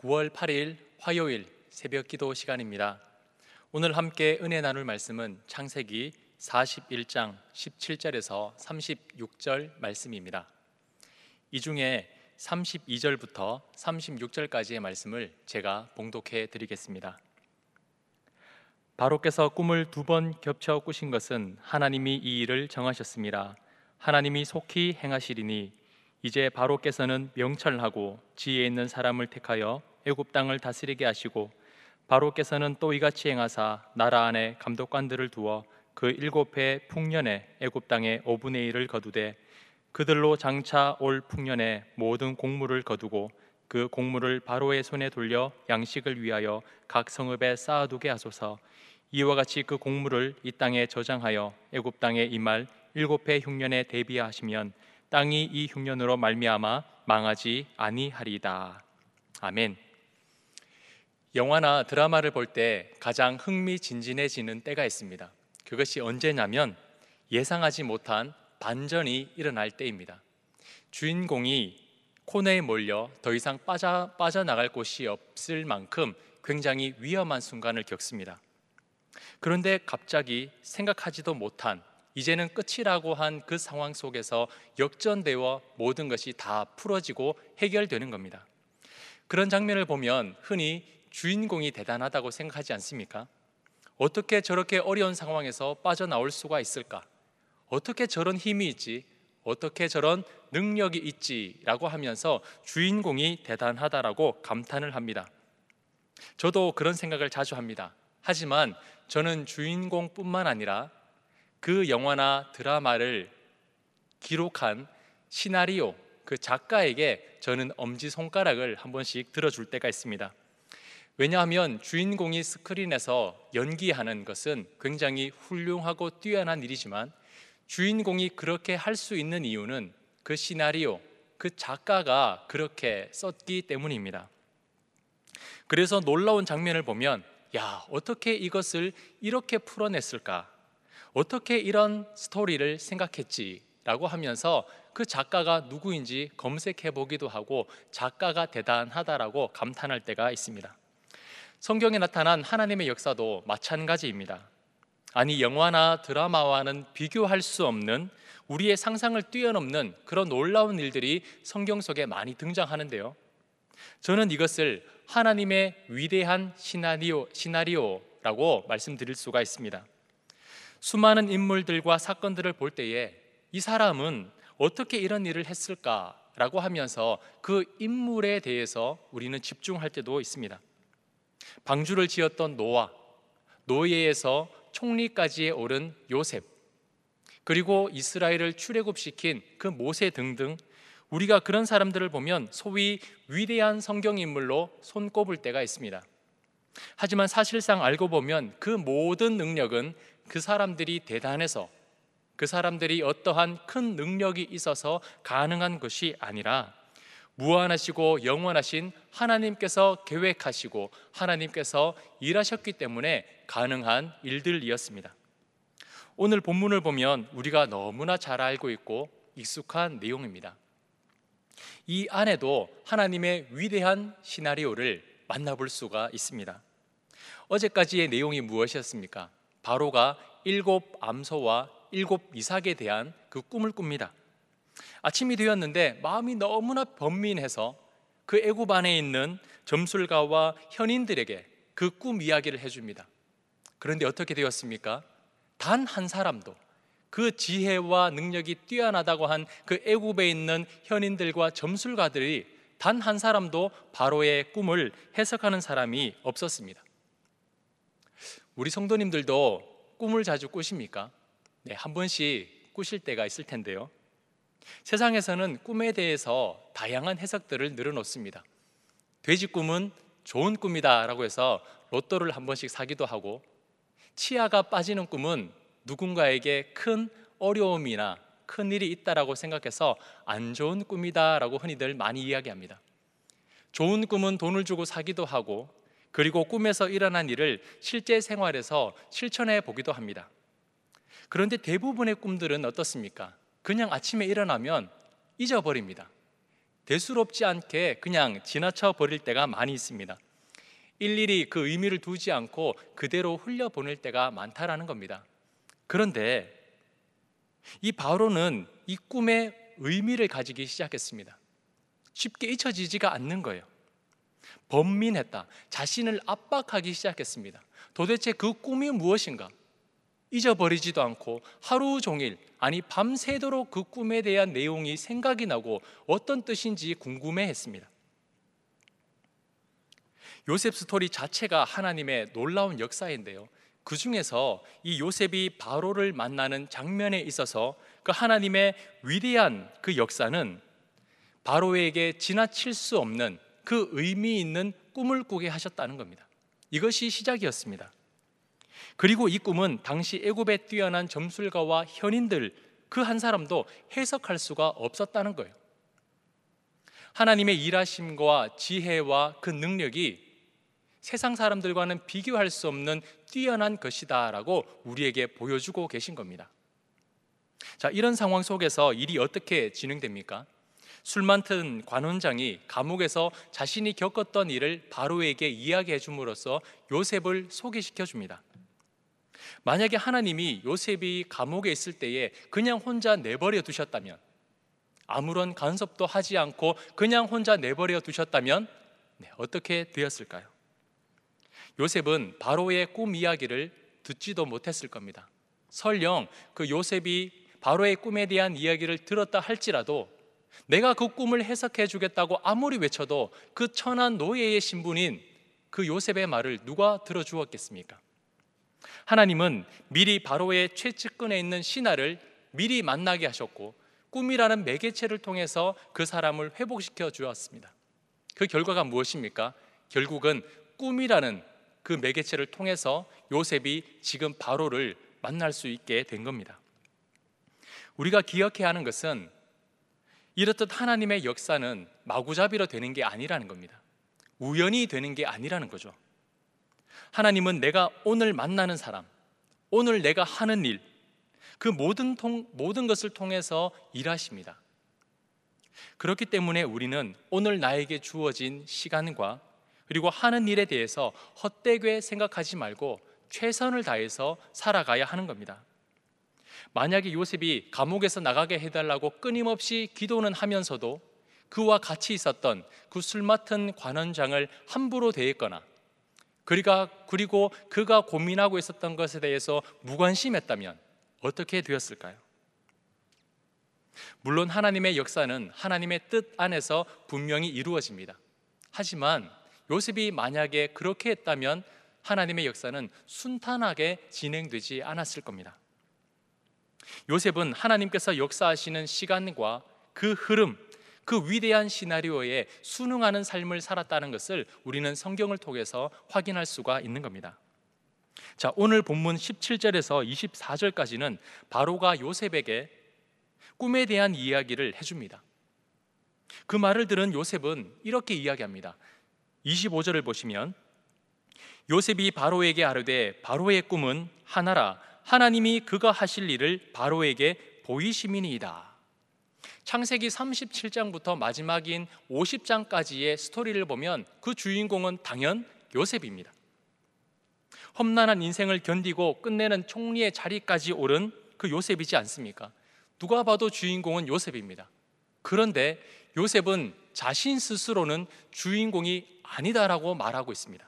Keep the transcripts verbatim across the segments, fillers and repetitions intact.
구월 팔일 화요일 새벽 기도 시간입니다. 오늘 함께 은혜 나눌 말씀은 창세기 사십일장 십칠절에서 삼십육절 말씀입니다. 이 중에 삼십이절부터 삼십육절까지의 말씀을 제가 봉독해 드리겠습니다. 바로께서 꿈을 두 번 겹쳐 꾸신 것은 하나님이 이 일을 정하셨습니다. 하나님이 속히 행하시리니 이제 바로께서는 명철하고 지혜 있는 사람을 택하여 애굽 땅을 다스리게 하시고, 바로께서는 또 이같이 행하사 나라 안에 감독관들을 두어 그 일곱 해 풍년에 애굽 땅의 오분의 일을 거두되 그들로 장차 올 풍년에 모든 곡물을 거두고 그 곡물을 바로의 손에 돌려 양식을 위하여 각 성읍에 쌓아두게 하소서. 이와 같이 그 곡물을 이 땅에 저장하여 애굽 땅에 임할 일곱 해 흉년에 대비하시면 땅이 이 흉년으로 말미암아 망하지 아니하리이다. 아멘. 영화나 드라마를 볼 때 가장 흥미진진해지는 때가 있습니다. 그것이 언제냐면 예상하지 못한 반전이 일어날 때입니다. 주인공이 코너에 몰려 더 이상 빠져, 빠져나갈 곳이 없을 만큼 굉장히 위험한 순간을 겪습니다. 그런데 갑자기 생각하지도 못한, 이제는 끝이라고 한 그 상황 속에서 역전되어 모든 것이 다 풀어지고 해결되는 겁니다. 그런 장면을 보면 흔히 주인공이 대단하다고 생각하지 않습니까? 어떻게 저렇게 어려운 상황에서 빠져나올 수가 있을까? 어떻게 저런 힘이 있지? 어떻게 저런 능력이 있지라고 하면서 주인공이 대단하다라고 감탄을 합니다. 저도 그런 생각을 자주 합니다. 하지만 저는 주인공뿐만 아니라 그 영화나 드라마를 기록한 시나리오, 그 작가에게 저는 엄지손가락을 한 번씩 들어줄 때가 있습니다. 왜냐하면 주인공이 스크린에서 연기하는 것은 굉장히 훌륭하고 뛰어난 일이지만 주인공이 그렇게 할 수 있는 이유는 그 시나리오, 그 작가가 그렇게 썼기 때문입니다. 그래서 놀라운 장면을 보면 야, 어떻게 이것을 이렇게 풀어냈을까? 어떻게 이런 스토리를 생각했지? 라고 하면서 그 작가가 누구인지 검색해 보기도 하고 작가가 대단하다라고 감탄할 때가 있습니다. 성경에 나타난 하나님의 역사도 마찬가지입니다. 아니, 영화나 드라마와는 비교할 수 없는, 우리의 상상을 뛰어넘는 그런 놀라운 일들이 성경 속에 많이 등장하는데요, 저는 이것을 하나님의 위대한 시나리오, 시나리오라고 말씀드릴 수가 있습니다. 수많은 인물들과 사건들을 볼 때에 이 사람은 어떻게 이런 일을 했을까라고 하면서 그 인물에 대해서 우리는 집중할 때도 있습니다. 방주를 지었던 노아, 노예에서 총리까지에 오른 요셉, 그리고 이스라엘을 출애굽시킨 그 모세 등등, 우리가 그런 사람들을 보면 소위 위대한 성경 인물로 손꼽을 때가 있습니다. 하지만 사실상 알고 보면 그 모든 능력은 그 사람들이 대단해서, 그 사람들이 어떠한 큰 능력이 있어서 가능한 것이 아니라 무한하시고 영원하신 하나님께서 계획하시고 하나님께서 일하셨기 때문에 가능한 일들이었습니다. 오늘 본문을 보면 우리가 너무나 잘 알고 있고 익숙한 내용입니다. 이 안에도 하나님의 위대한 시나리오를 만나볼 수가 있습니다. 어제까지의 내용이 무엇이었습니까? 바로가 일곱 암소와 일곱 이삭에 대한 그 꿈을 꿉니다. 아침이 되었는데 마음이 너무나 번민해서 그 애굽 안에 있는 점술가와 현인들에게 그 꿈 이야기를 해줍니다. 그런데 어떻게 되었습니까? 단 한 사람도, 그 지혜와 능력이 뛰어나다고 한 그 애굽에 있는 현인들과 점술가들이 단 한 사람도 바로의 꿈을 해석하는 사람이 없었습니다. 우리 성도님들도 꿈을 자주 꾸십니까? 네, 한 번씩 꾸실 때가 있을 텐데요, 세상에서는 꿈에 대해서 다양한 해석들을 늘어놓습니다. 돼지 꿈은 좋은 꿈이다 라고 해서 로또를 한 번씩 사기도 하고, 치아가 빠지는 꿈은 누군가에게 큰 어려움이나 큰 일이 있다라고 생각해서 안 좋은 꿈이다 라고 흔히들 많이 이야기합니다. 좋은 꿈은 돈을 주고 사기도 하고, 그리고 꿈에서 일어난 일을 실제 생활에서 실천해 보기도 합니다. 그런데 대부분의 꿈들은 어떻습니까? 그냥 아침에 일어나면 잊어버립니다. 대수롭지 않게 그냥 지나쳐 버릴 때가 많이 있습니다. 일일이 그 의미를 두지 않고 그대로 흘려보낼 때가 많다라는 겁니다. 그런데 이 바로는 이 꿈의 의미를 가지기 시작했습니다. 쉽게 잊혀지지가 않는 거예요. 번민했다. 자신을 압박하기 시작했습니다. 도대체 그 꿈이 무엇인가? 잊어버리지도 않고 하루 종일, 아니 밤새도록 그 꿈에 대한 내용이 생각이 나고 어떤 뜻인지 궁금해했습니다. 요셉 스토리 자체가 하나님의 놀라운 역사인데요, 그 중에서 이 요셉이 바로를 만나는 장면에 있어서 그 하나님의 위대한 그 역사는 바로에게 지나칠 수 없는 그 의미 있는 꿈을 꾸게 하셨다는 겁니다. 이것이 시작이었습니다. 그리고 이 꿈은 당시 애굽에 뛰어난 점술가와 현인들 그 한 사람도 해석할 수가 없었다는 거예요. 하나님의 일하심과 지혜와 그 능력이 세상 사람들과는 비교할 수 없는 뛰어난 것이다라고 우리에게 보여주고 계신 겁니다. 자, 이런 상황 속에서 일이 어떻게 진행됩니까? 술 많던 관원장이 감옥에서 자신이 겪었던 일을 바로에게 이야기해 줌으로써 요셉을 소개시켜 줍니다. 만약에 하나님이 요셉이 감옥에 있을 때에 그냥 혼자 내버려 두셨다면, 아무런 간섭도 하지 않고 그냥 혼자 내버려 두셨다면 네, 어떻게 되었을까요? 요셉은 바로의 꿈 이야기를 듣지도 못했을 겁니다. 설령 그 요셉이 바로의 꿈에 대한 이야기를 들었다 할지라도 내가 그 꿈을 해석해 주겠다고 아무리 외쳐도 그 천한 노예의 신분인 그 요셉의 말을 누가 들어주었겠습니까? 하나님은 미리 바로의 최측근에 있는 신하를 미리 만나게 하셨고 꿈이라는 매개체를 통해서 그 사람을 회복시켜 주었습니다. 그 결과가 무엇입니까? 결국은 꿈이라는 그 매개체를 통해서 요셉이 지금 바로를 만날 수 있게 된 겁니다. 우리가 기억해야 하는 것은 이렇듯 하나님의 역사는 마구잡이로 되는 게 아니라는 겁니다. 우연히 되는 게 아니라는 거죠. 하나님은 내가 오늘 만나는 사람, 오늘 내가 하는 일, 그 모든, 통, 모든 것을 통해서 일하십니다. 그렇기 때문에 우리는 오늘 나에게 주어진 시간과 그리고 하는 일에 대해서 헛되게 생각하지 말고 최선을 다해서 살아가야 하는 겁니다. 만약에 요셉이 감옥에서 나가게 해달라고 끊임없이 기도는 하면서도 그와 같이 있었던 그 술 맡은 관원장을 함부로 대했거나 그리가, 그리고 그가 고민하고 있었던 것에 대해서 무관심했다면 어떻게 되었을까요? 물론 하나님의 역사는 하나님의 뜻 안에서 분명히 이루어집니다. 하지만 요셉이 만약에 그렇게 했다면 하나님의 역사는 순탄하게 진행되지 않았을 겁니다. 요셉은 하나님께서 역사하시는 시간과 그 흐름, 그 위대한 시나리오에 순응하는 삶을 살았다는 것을 우리는 성경을 통해서 확인할 수가 있는 겁니다. 자, 오늘 본문 십칠 절에서 이십사 절까지는 바로가 요셉에게 꿈에 대한 이야기를 해줍니다. 그 말을 들은 요셉은 이렇게 이야기합니다. 이십오 절을 보시면 요셉이 바로에게 아뢰되 바로의 꿈은 하나라 하나님이 그가 하실 일을 바로에게 보이심이니이다. 창세기 삼십칠 장부터 마지막인 오십 장까지의 스토리를 보면 그 주인공은 당연 요셉입니다. 험난한 인생을 견디고 끝내는 총리의 자리까지 오른 그 요셉이지 않습니까? 누가 봐도 주인공은 요셉입니다. 그런데 요셉은 자신 스스로는 주인공이 아니다라고 말하고 있습니다.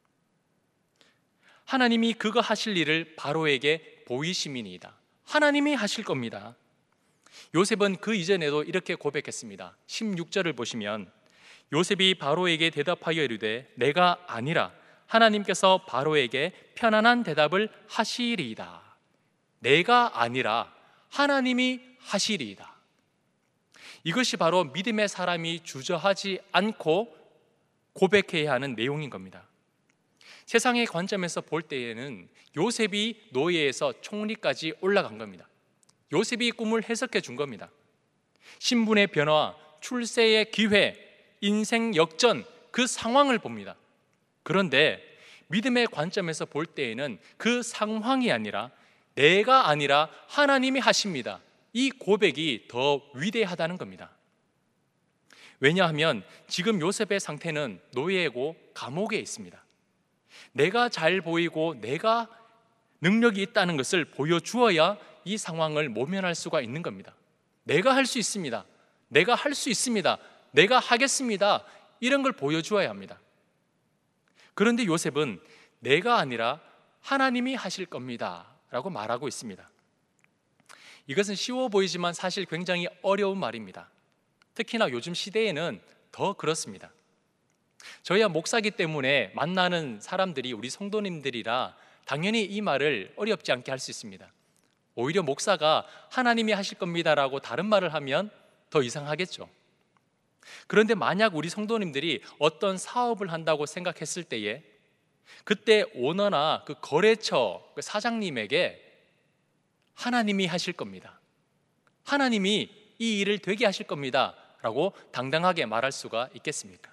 하나님이 그가 하실 일을 바로에게 보이심이니이다. 하나님이 하실 겁니다. 요셉은 그 이전에도 이렇게 고백했습니다. 십육 절을 보시면 요셉이 바로에게 대답하여 이르되 내가 아니라 하나님께서 바로에게 편안한 대답을 하시리이다. 내가 아니라 하나님이 하시리이다. 이것이 바로 믿음의 사람이 주저하지 않고 고백해야 하는 내용인 겁니다. 세상의 관점에서 볼 때에는 요셉이 노예에서 총리까지 올라간 겁니다. 요셉이 꿈을 해석해 준 겁니다. 신분의 변화, 출세의 기회, 인생 역전, 그 상황을 봅니다. 그런데 믿음의 관점에서 볼 때에는 그 상황이 아니라 내가 아니라 하나님이 하십니다. 이 고백이 더 위대하다는 겁니다. 왜냐하면 지금 요셉의 상태는 노예고 감옥에 있습니다. 내가 잘 보이고 내가 능력이 있다는 것을 보여주어야 이 상황을 모면할 수가 있는 겁니다. 내가 할 수 있습니다. 내가 할 수 있습니다. 내가 하겠습니다. 이런 걸 보여주어야 합니다. 그런데 요셉은 내가 아니라 하나님이 하실 겁니다 라고 말하고 있습니다. 이것은 쉬워 보이지만 사실 굉장히 어려운 말입니다. 특히나 요즘 시대에는 더 그렇습니다. 저희야 목사기 때문에 만나는 사람들이 우리 성도님들이라 당연히 이 말을 어렵지 않게 할 수 있습니다. 오히려 목사가 하나님이 하실 겁니다라고 다른 말을 하면 더 이상하겠죠. 그런데 만약 우리 성도님들이 어떤 사업을 한다고 생각했을 때에 그때 오너나 그 거래처 그 사장님에게 하나님이 하실 겁니다, 하나님이 이 일을 되게 하실 겁니다 라고 당당하게 말할 수가 있겠습니까?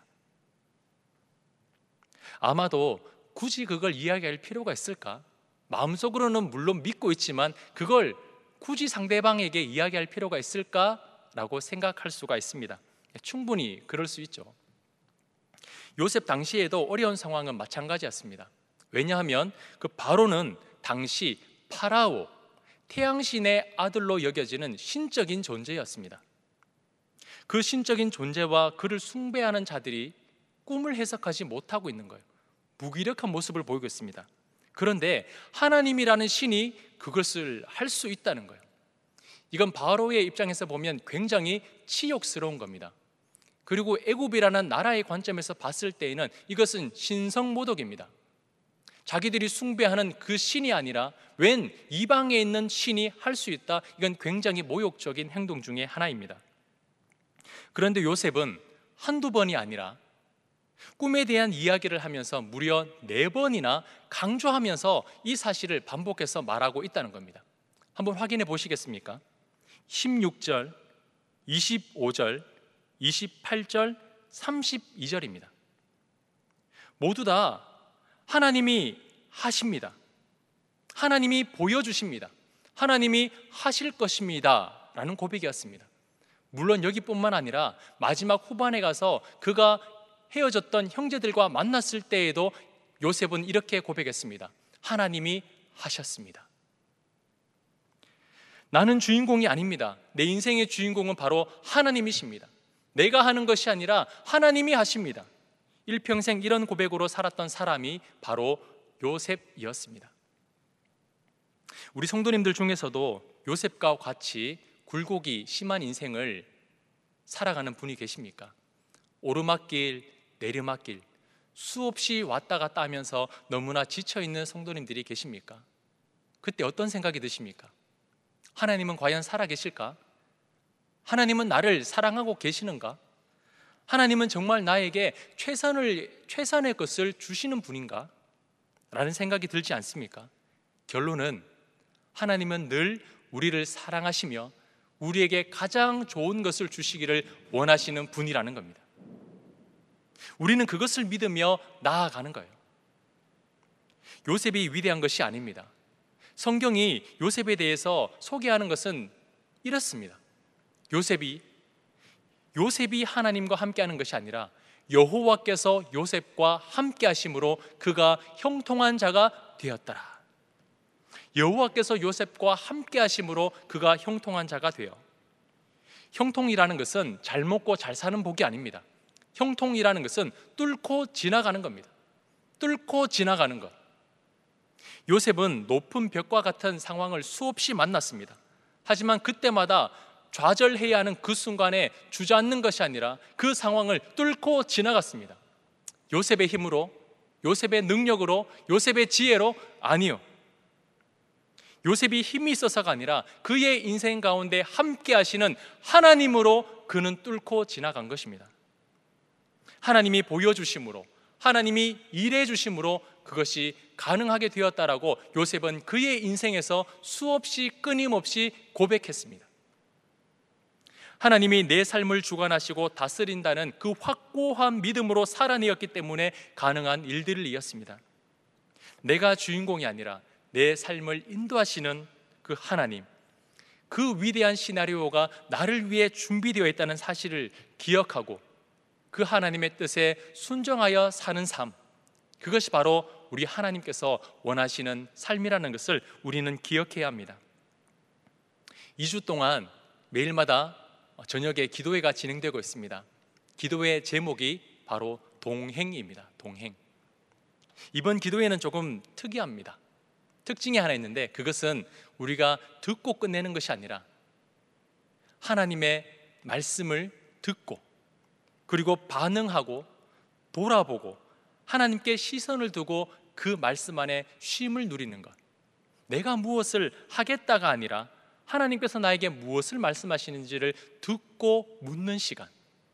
아마도 굳이 그걸 이야기할 필요가 있을까? 마음속으로는 물론 믿고 있지만 그걸 굳이 상대방에게 이야기할 필요가 있을까라고 생각할 수가 있습니다. 충분히 그럴 수 있죠. 요셉 당시에도 어려운 상황은 마찬가지였습니다. 왜냐하면 그 바로는 당시 파라오, 태양신의 아들로 여겨지는 신적인 존재였습니다. 그 신적인 존재와 그를 숭배하는 자들이 꿈을 해석하지 못하고 있는 거예요. 무기력한 모습을 보이고 있습니다. 그런데 하나님이라는 신이 그것을 할 수 있다는 거예요. 이건 바로의 입장에서 보면 굉장히 치욕스러운 겁니다. 그리고 애굽이라는 나라의 관점에서 봤을 때에는 이것은 신성모독입니다. 자기들이 숭배하는 그 신이 아니라 웬 이방에 있는 신이 할 수 있다, 이건 굉장히 모욕적인 행동 중에 하나입니다. 그런데 요셉은 한두 번이 아니라 꿈에 대한 이야기를 하면서 무려 네 번이나 강조하면서 이 사실을 반복해서 말하고 있다는 겁니다. 한번 확인해 보시겠습니까? 십육 절, 이십오 절, 이십팔 절, 삼십이 절입니다. 모두 다 하나님이 하십니다. 하나님이 보여주십니다. 하나님이 하실 것입니다 라는 고백이었습니다. 물론 여기뿐만 아니라 마지막 후반에 가서 그가 헤어졌던 형제들과 만났을 때에도 요셉은 이렇게 고백했습니다. 하나님이 하셨습니다. 나는 주인공이 아닙니다. 내 인생의 주인공은 바로 하나님이십니다. 내가 하는 것이 아니라 하나님이 하십니다. 일평생 이런 고백으로 살았던 사람이 바로 요셉이었습니다. 우리 성도님들 중에서도 요셉과 같이 굴곡이 심한 인생을 살아가는 분이 계십니까? 오르막길, 내리막길, 수없이 왔다 갔다 하면서 너무나 지쳐있는 성도님들이 계십니까? 그때 어떤 생각이 드십니까? 하나님은 과연 살아계실까? 하나님은 나를 사랑하고 계시는가? 하나님은 정말 나에게 최선을, 최선의 것을 주시는 분인가? 라는 생각이 들지 않습니까? 결론은 하나님은 늘 우리를 사랑하시며 우리에게 가장 좋은 것을 주시기를 원하시는 분이라는 겁니다. 우리는 그것을 믿으며 나아가는 거예요. 요셉이 위대한 것이 아닙니다. 성경이 요셉에 대해서 소개하는 것은 이렇습니다. 요셉이 요셉이 하나님과 함께하는 것이 아니라 여호와께서 요셉과 함께하심으로 그가 형통한 자가 되었더라. 여호와께서 요셉과 함께하심으로 그가 형통한 자가 되어. 형통이라는 것은 잘 먹고 잘 사는 복이 아닙니다. 형통이라는 것은 뚫고 지나가는 겁니다. 뚫고 지나가는 것. 요셉은 높은 벽과 같은 상황을 수없이 만났습니다. 하지만 그때마다 좌절해야 하는 그 순간에 주저앉는 것이 아니라 그 상황을 뚫고 지나갔습니다. 요셉의 힘으로, 요셉의 능력으로, 요셉의 지혜로? 아니요. 요셉이 힘이 있어서가 아니라 그의 인생 가운데 함께 하시는 하나님으로 그는 뚫고 지나간 것입니다. 하나님이 보여주심으로, 하나님이 일해 주심으로 그것이 가능하게 되었다라고 요셉은 그의 인생에서 수없이 끊임없이 고백했습니다. 하나님이 내 삶을 주관하시고 다스린다는 그 확고한 믿음으로 살아내었기 때문에 가능한 일들을 이었습니다. 내가 주인공이 아니라 내 삶을 인도하시는 그 하나님, 그 위대한 시나리오가 나를 위해 준비되어 있다는 사실을 기억하고 그 하나님의 뜻에 순종하여 사는 삶, 그것이 바로 우리 하나님께서 원하시는 삶이라는 것을 우리는 기억해야 합니다. 이 주 동안 매일마다 저녁에 기도회가 진행되고 있습니다. 기도회 제목이 바로 동행입니다. 동행. 이번 기도회는 조금 특이합니다. 특징이 하나 있는데, 그것은 우리가 듣고 끝내는 것이 아니라 하나님의 말씀을 듣고 그리고 반응하고 돌아보고 하나님께 시선을 두고 그 말씀 안에 쉼을 누리는 것. 내가 무엇을 하겠다가 아니라 하나님께서 나에게 무엇을 말씀하시는지를 듣고 묻는 시간.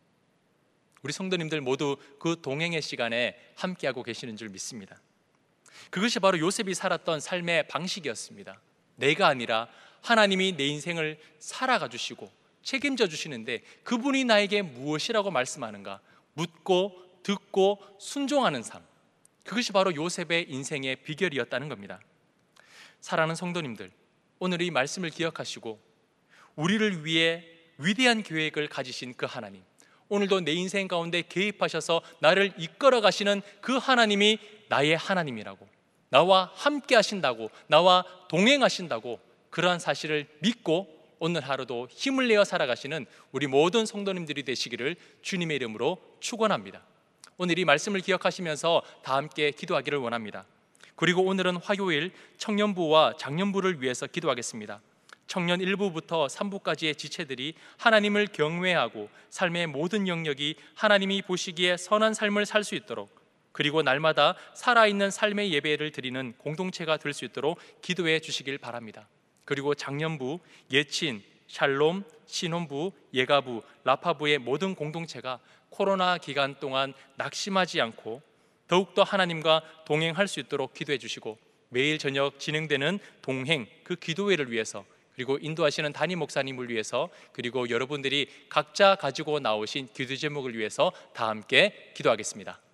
우리 성도님들 모두 그 동행의 시간에 함께하고 계시는 줄 믿습니다. 그것이 바로 요셉이 살았던 삶의 방식이었습니다. 내가 아니라 하나님이 내 인생을 살아가 주시고 책임져 주시는데, 그분이 나에게 무엇이라고 말씀하는가 묻고 듣고 순종하는 삶, 그것이 바로 요셉의 인생의 비결이었다는 겁니다. 사랑하는 성도님들, 오늘 이 말씀을 기억하시고 우리를 위해 위대한 계획을 가지신 그 하나님, 오늘도 내 인생 가운데 개입하셔서 나를 이끌어 가시는 그 하나님이 나의 하나님이라고, 나와 함께 하신다고, 나와 동행하신다고, 그러한 사실을 믿고 오늘 하루도 힘을 내어 살아가시는 우리 모든 성도님들이 되시기를 주님의 이름으로 축원합니다. 오늘 이 말씀을 기억하시면서 다 함께 기도하기를 원합니다. 그리고 오늘은 화요일 청년부와 장년부를 위해서 기도하겠습니다. 청년 일 부부터 삼 부까지의 지체들이 하나님을 경외하고 삶의 모든 영역이 하나님이 보시기에 선한 삶을 살 수 있도록, 그리고 날마다 살아있는 삶의 예배를 드리는 공동체가 될 수 있도록 기도해 주시길 바랍니다. 그리고 장년부, 예친, 샬롬, 신혼부, 예가부, 라파부의 모든 공동체가 코로나 기간 동안 낙심하지 않고 더욱더 하나님과 동행할 수 있도록 기도해 주시고, 매일 저녁 진행되는 동행 그 기도회를 위해서, 그리고 인도하시는 담임 목사님을 위해서, 그리고 여러분들이 각자 가지고 나오신 기도 제목을 위해서 다 함께 기도하겠습니다.